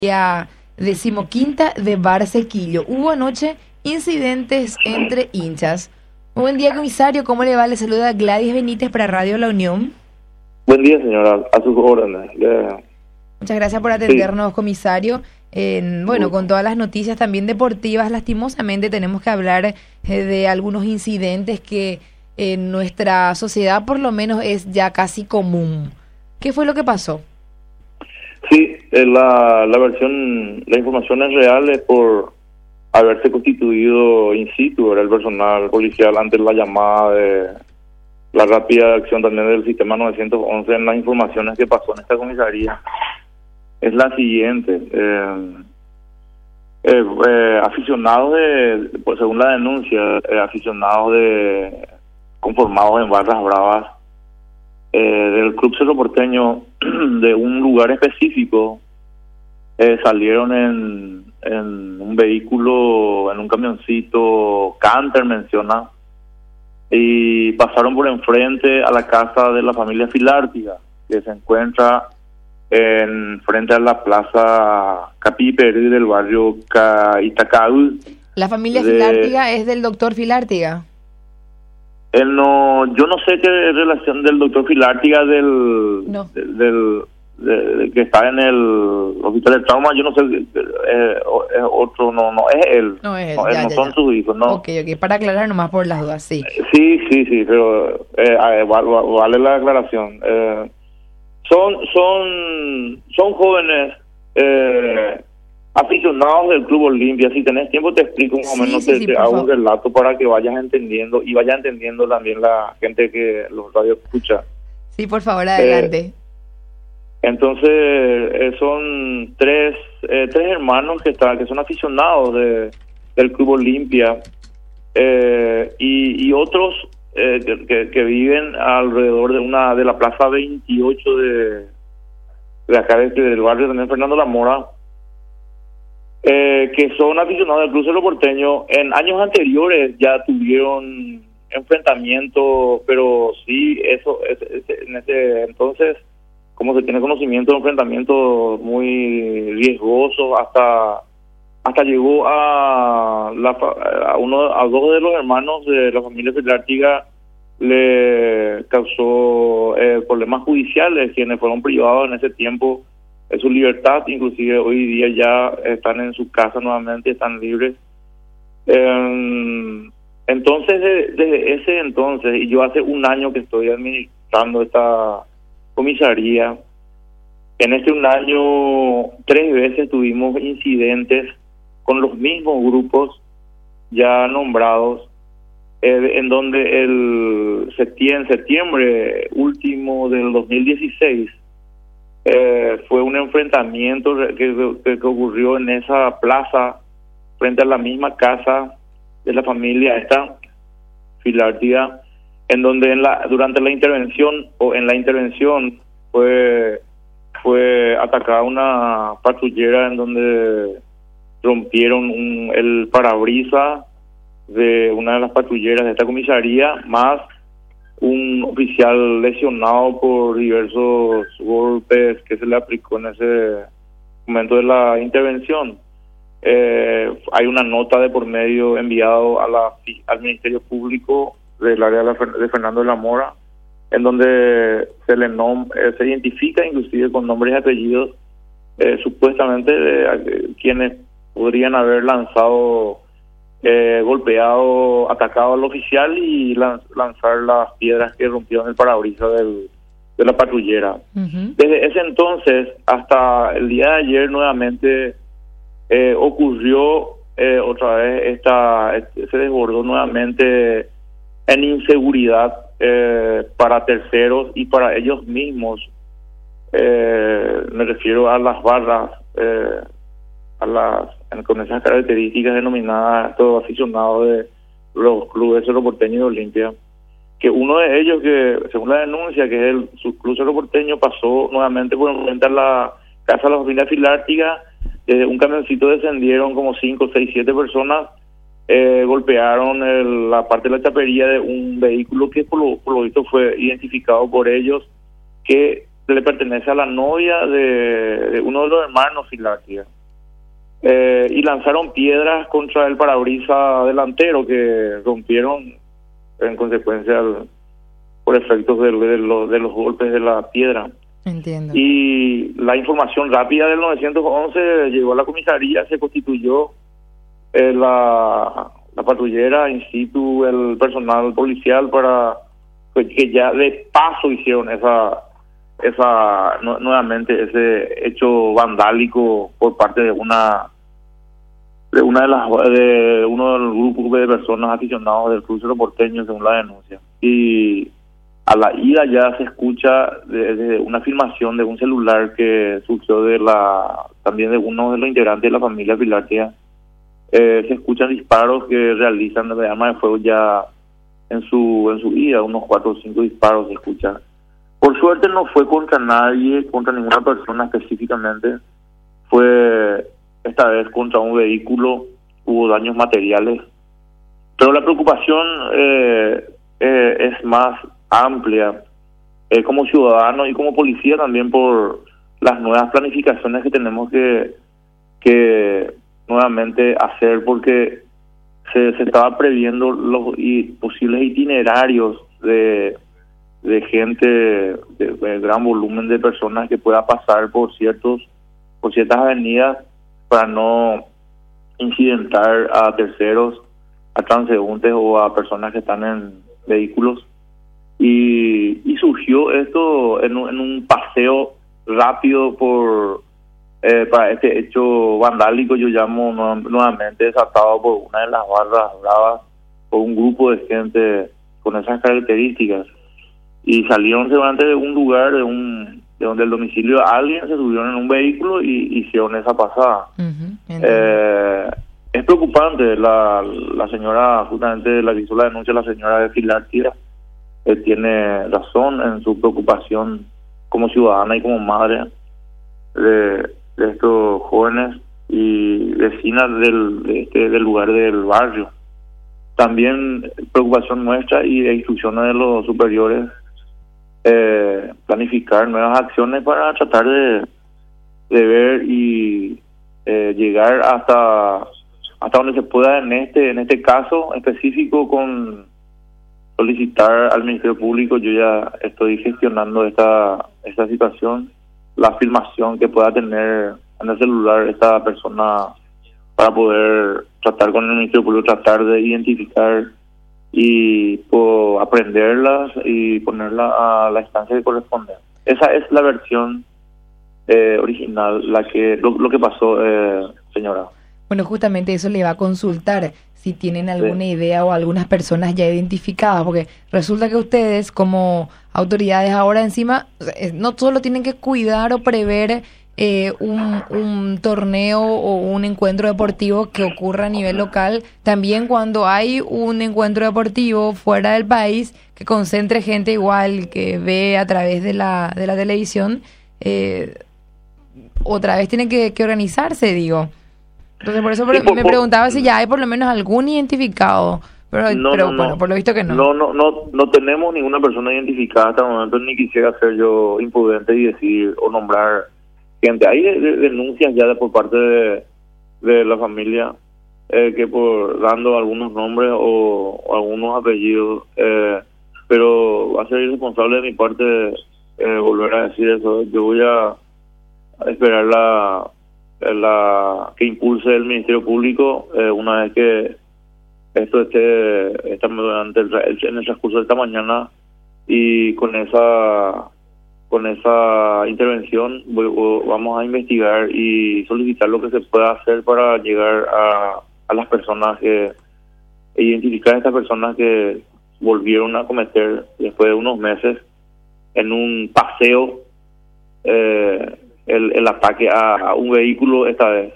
Ya 15ª de Barcequillo. Hubo anoche incidentes entre hinchas. Muy buen día, comisario. ¿Cómo le va? Le saluda Gladys Benítez para Radio La Unión. Buen día, señora. A sus órdenes. Muchas gracias por atendernos, comisario. Bueno, con todas las noticias también deportivas, lastimosamente tenemos que hablar de algunos incidentes que en nuestra sociedad por lo menos es ya casi común. ¿Qué fue lo que pasó? Sí, la información es real, es por haberse constituido in situ, era el personal policial ante la llamada de la rápida acción también del sistema 911 en las informaciones que pasó en esta comisaría. Es la siguiente, aficionados pues según la denuncia, aficionados conformados en barras bravas del Club Cerro Porteño de un lugar específico salieron en un vehículo, en un camioncito Canter menciona, y pasaron por enfrente a la casa de la familia Filártiga, que se encuentra frente a la plaza Capiperi del barrio Itacaú. ¿La familia Filártiga es del doctor Filártiga? Yo no sé qué relación del doctor Filártiga del que está en el hospital de trauma, yo no sé, es otro, no es él. No es él, no son sus hijos, ¿no? Ok, para aclarar nomás por las dudas, sí. Sí, pero vale la aclaración. Son jóvenes aficionados del Club Olimpia. Si tenés tiempo te explico más o menos, te hago un relato para que vayas entendiendo y vaya entendiendo también la gente que los radio escucha. Sí, por favor, adelante. Entonces son tres hermanos que son aficionados del Club Olimpia y otros que viven alrededor de la plaza 28 de acá del barrio también Fernando La Mora, que son aficionados del Club Cerro Porteño. En años anteriores ya tuvieron enfrentamientos, pero sí, en ese entonces, como se tiene conocimiento de enfrentamientos muy riesgosos, hasta llegó a dos de los hermanos de la familia Filártiga le causó problemas judiciales, quienes fueron privados en ese tiempo de su libertad. Inclusive hoy día ya están en su casa nuevamente, están libres. Entonces, desde ese entonces, y yo hace un año que estoy administrando esta comisaría, en este un año 3 veces tuvimos incidentes con los mismos grupos ya nombrados, en donde el septiembre último del 2016 fue un enfrentamiento que ocurrió en esa plaza frente a la misma casa de la familia esta Filártiga, en donde durante la intervención fue atacada una patrullera, en donde rompieron el parabrisas de una de las patrulleras de esta comisaría, más un oficial lesionado por diversos golpes que se le aplicó en ese momento de la intervención. Hay una nota de por medio enviado al Ministerio Público del área de Fernando de la Mora, en donde se identifica inclusive con nombres y apellidos supuestamente de quienes podrían haber lanzado, golpeado, atacado al oficial y lanzar las piedras que rompieron el parabrisas de la patrullera. Uh-huh. Desde ese entonces hasta el día de ayer nuevamente ocurrió otra vez se desbordó nuevamente en inseguridad para terceros y para ellos mismos. Me refiero a las barras, con esas características denominadas todos aficionados de los clubes Cerro Porteño y Olimpia, que uno de ellos, que según la denuncia, que es el Club Cerro Porteño, pasó nuevamente por enfrente a la casa de la familia Filártiga. Desde un camioncito descendieron como 5, 6, 7 personas, golpearon la parte de la chapería de un vehículo que por lo visto fue identificado por ellos, que le pertenece a la novia de uno de los hermanos Filartia. Y lanzaron piedras contra el parabrisas delantero que rompieron en consecuencia por efectos de los golpes de la piedra. Entiendo. Y la información rápida del 911 llegó a la comisaría, se constituyó la patrullera, in situ, el personal policial para que ya de paso hicieron nuevamente ese hecho vandálico por parte de uno de los grupos de personas aficionados del crucero porteño, según la denuncia. Y a la ida ya se escucha de una filmación de un celular que surgió también de uno de los integrantes de la familia Filartia. Se escuchan disparos que realizan de arma de fuego ya en su ida, unos 4 o 5 disparos se escuchan. Por suerte no fue contra nadie, contra ninguna persona específicamente. Fue esta vez contra un vehículo, hubo daños materiales. Pero la preocupación es más amplia como ciudadano y como policía también por las nuevas planificaciones que tenemos que nuevamente hacer, porque se estaba previendo los posibles itinerarios de gente de gran volumen de personas que pueda pasar por ciertas avenidas para no incidentar a terceros, a transeúntes o a personas que están en vehículos. Y surgió esto en un paseo rápido para este hecho vandálico, yo llamo nuevamente, desatado por una de las barras bravas, por un grupo de gente con esas características. Y salieron seguramente de un lugar, de donde el domicilio de alguien, se subieron en un vehículo y hicieron esa pasada. Es preocupante. La señora, justamente la que hizo la denuncia, la señora de Filartia, tiene razón en su preocupación como ciudadana y como madre de estos jóvenes y vecinas del lugar del barrio. También preocupación nuestra y de instrucciones de los superiores, planificar nuevas acciones para tratar de ver y llegar hasta donde se pueda en este caso específico, con solicitar al Ministerio Público. Yo ya estoy gestionando esta situación, la filmación que pueda tener en el celular esta persona, para poder tratar con el Ministerio Público, tratar de identificar y aprenderlas y ponerla a la instancia que corresponde. Esa es la versión original, lo que pasó, señora. Bueno, justamente eso le va a consultar, si tienen alguna idea o algunas personas ya identificadas, porque resulta que ustedes como autoridades ahora encima no solo tienen que cuidar o prever un torneo o un encuentro deportivo que ocurra a nivel local, también cuando hay un encuentro deportivo fuera del país que concentre gente igual que ve a través de la televisión, otra vez tienen que organizarse, digo. Entonces por eso me preguntaba si ya hay por lo menos algún identificado, pero bueno, por lo visto que no. No tenemos ninguna persona identificada hasta el momento, ni quisiera ser yo imprudente y decir o nombrar gente. Hay denuncias ya por parte de la familia, que dando algunos nombres o algunos apellidos, pero va a ser irresponsable de mi parte volver a decir eso. Yo voy a esperar que impulse el Ministerio Público una vez que esto esté en el transcurso de esta mañana, y con esa intervención vamos a investigar y solicitar lo que se pueda hacer para llegar a las personas identificar a estas personas que volvieron a cometer después de unos meses en un paseo el ataque a un vehículo, esta vez.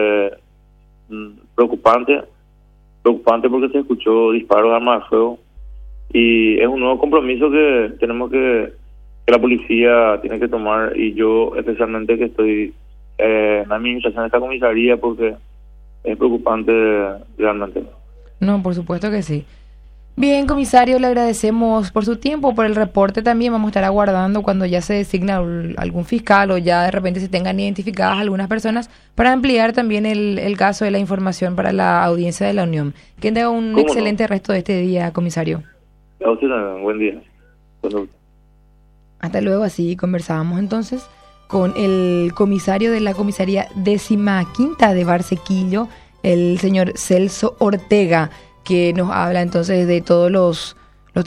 Preocupante porque se escuchó disparos de arma de fuego, y es un nuevo compromiso que tenemos que la policía tiene que tomar, y yo especialmente que estoy en la administración de esta comisaría, porque es preocupante realmente. No, por supuesto que sí. Bien, comisario, le agradecemos por su tiempo, por el reporte también. Vamos a estar aguardando cuando ya se designa algún fiscal o ya de repente se tengan identificadas algunas personas para ampliar también el caso de la información para la audiencia de la Unión. Que tenga un excelente resto de este día, comisario. A usted también, buen día. Hasta luego, así conversábamos entonces con el comisario de la comisaría 15ª de Barcequillo, el señor Celso Ortega, que nos habla entonces de todos los